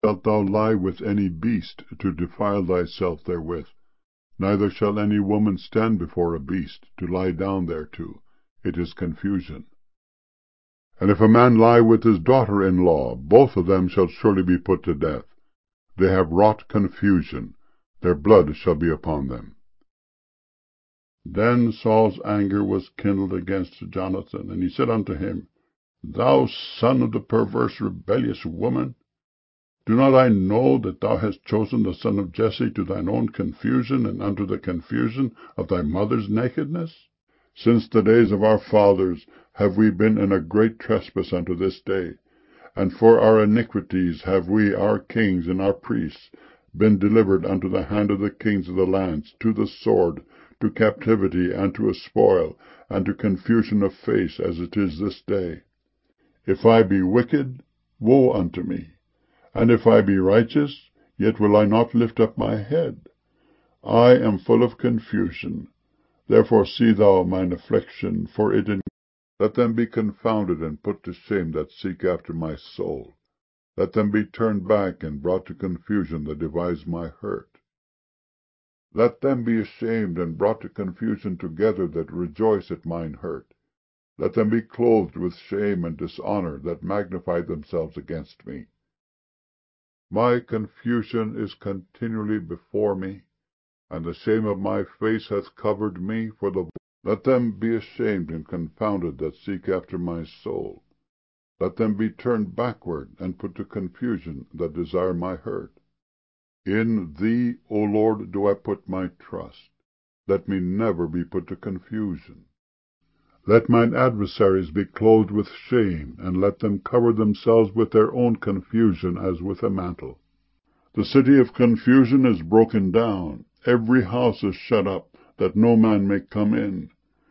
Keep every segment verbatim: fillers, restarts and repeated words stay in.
shalt thou lie with any beast, to defile thyself therewith. Neither shall any woman stand before a beast, to lie down thereto. It is confusion. And if a man lie with his daughter-in-law, both of them shall surely be put to death. They have wrought confusion. Their blood shall be upon them. Then Saul's anger was kindled against Jonathan, and he said unto him, Thou son of the perverse rebellious woman, do not I know that thou hast chosen the son of Jesse to thine own confusion, and unto the confusion of thy mother's nakedness? Since the days of our fathers have we been in a great trespass unto this day, and for our iniquities have we, our kings and our priests, been delivered unto the hand of the kings of the lands, to the sword, to captivity, and to a spoil, and to confusion of face, as it is this day. If I be wicked, woe unto me, and if I be righteous, yet will I not lift up my head. I am full of confusion. Therefore see thou mine affliction, for it in Let them be confounded and put to shame that seek after my soul. Let them be turned back and brought to confusion that devise my hurt. Let them be ashamed and brought to confusion together that rejoice at mine hurt. Let them be clothed with shame and dishonor that magnify themselves against me. My confusion is continually before me, and the shame of my face hath covered me. For the Let them be ashamed and confounded that seek after my soul. Let them be turned backward and put to confusion that desire my hurt. In thee, O Lord, do I put my trust. Let me never be put to confusion. Let mine adversaries be clothed with shame, and let them cover themselves with their own confusion as with a mantle. The city of confusion is broken down. Every house is shut up, that no man may come in.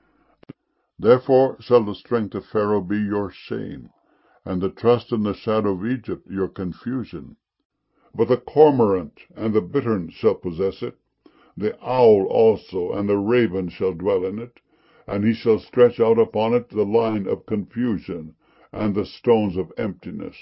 Therefore shall the strength of Pharaoh be your shame, and the trust in the shadow of Egypt your confusion. But the cormorant and the bittern shall possess it, the owl also and the raven shall dwell in it, and he shall stretch out upon it the line of confusion, and the stones of emptiness.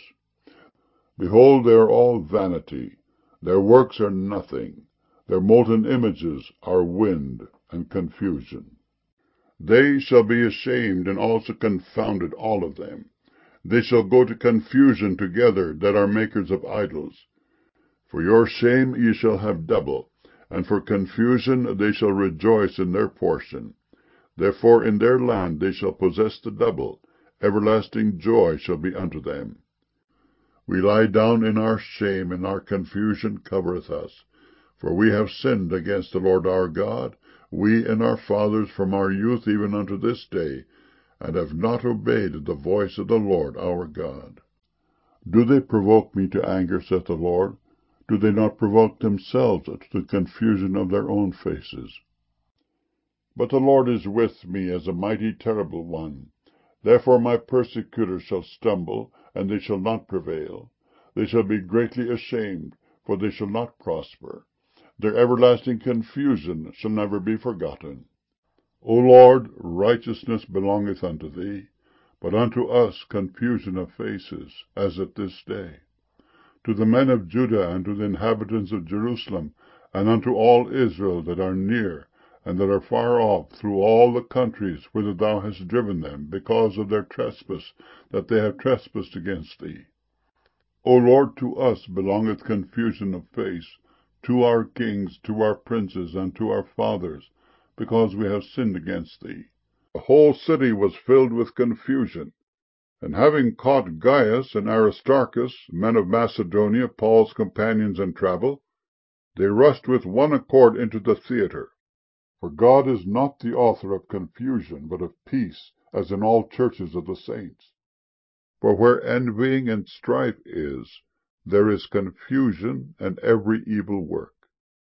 Behold, they are all vanity, their works are nothing, their molten images are wind and confusion. They shall be ashamed and also confounded, all of them. They shall go to confusion together that are makers of idols. For your shame ye shall have double, and for confusion they shall rejoice in their portion. Therefore in their land they shall possess the double, everlasting joy shall be unto them. We lie down in our shame, and our confusion covereth us. For we have sinned against the Lord our God, we and our fathers from our youth even unto this day, and have not obeyed the voice of the Lord our God. Do they provoke me to anger, saith the Lord? Do they not provoke themselves to the confusion of their own faces? But the Lord is with me as a mighty terrible one. Therefore my persecutors shall stumble, and they shall not prevail. They shall be greatly ashamed, for they shall not prosper. Their everlasting confusion shall never be forgotten. O Lord, righteousness belongeth unto thee, but unto us confusion of faces, as at this day. To the men of Judah, and to the inhabitants of Jerusalem, and unto all Israel that are near, and that are far off, through all the countries whither thou hast driven them, because of their trespass, that they have trespassed against thee. O Lord, to us belongeth confusion of face, to our kings, to our princes, and to our fathers, because we have sinned against thee. The whole city was filled with confusion. And having caught Gaius and Aristarchus, men of Macedonia, Paul's companions in travel, they rushed with one accord into the theater. For God is not the author of confusion, but of peace, as in all churches of the saints. For where envying and strife is, there is confusion and every evil work.